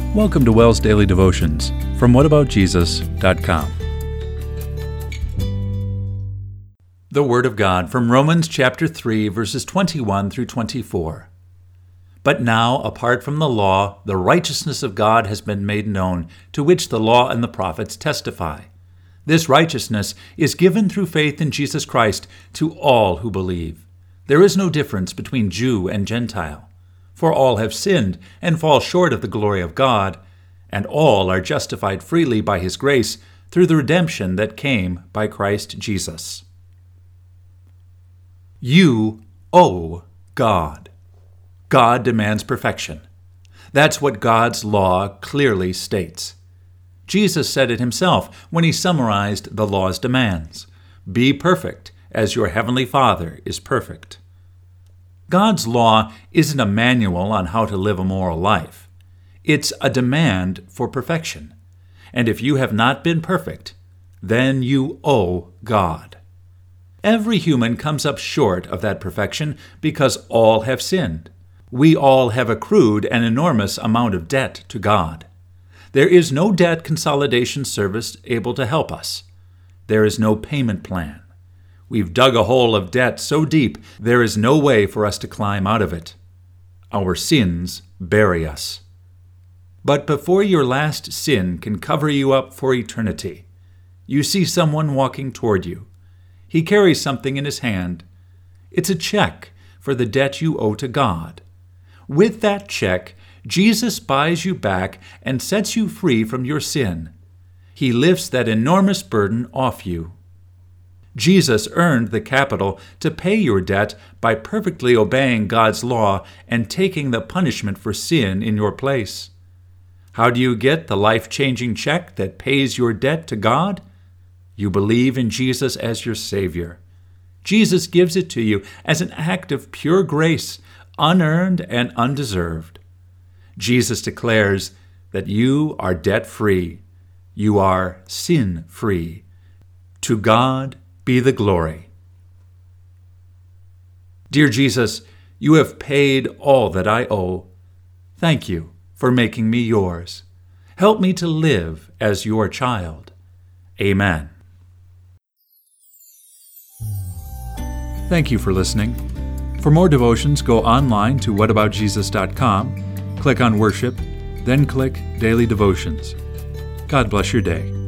Welcome to WELL's Daily Devotions from whataboutjesus.com. The Word of God from Romans chapter 3, verses 21 through 24. But now, apart from the law, the righteousness of God has been made known, to which the law and the prophets testify. This righteousness is given through faith in Jesus Christ to all who believe. There is no difference between Jew and Gentile. For all have sinned and fall short of the glory of God, and all are justified freely by His grace through the redemption that came by Christ Jesus. You owe God. God demands perfection. That's what God's law clearly states. Jesus said it himself when he summarized the law's demands. Be perfect, as your heavenly Father is perfect. God's law isn't a manual on how to live a moral life. It's a demand for perfection. And if you have not been perfect, then you owe God. Every human comes up short of that perfection because all have sinned. We all have accrued an enormous amount of debt to God. There is no debt consolidation service able to help us. There is no payment plan. We've dug a hole of debt so deep, there is no way for us to climb out of it. Our sins bury us. But before your last sin can cover you up for eternity, you see someone walking toward you. He carries something in his hand. It's a check for the debt you owe to God. With that check, Jesus buys you back and sets you free from your sin. He lifts that enormous burden off you. Jesus earned the capital to pay your debt by perfectly obeying God's law and taking the punishment for sin in your place. How do you get the life-changing check that pays your debt to God? You believe in Jesus as your Savior. Jesus gives it to you as an act of pure grace, unearned and undeserved. Jesus declares that you are debt-free. You are sin-free. To God be the glory. Dear Jesus, you have paid all that I owe. Thank you for making me yours. Help me to live as your child. Amen. Thank you for listening. For more devotions, go online to whataboutjesus.com, click on Worship, then click Daily Devotions. God bless your day.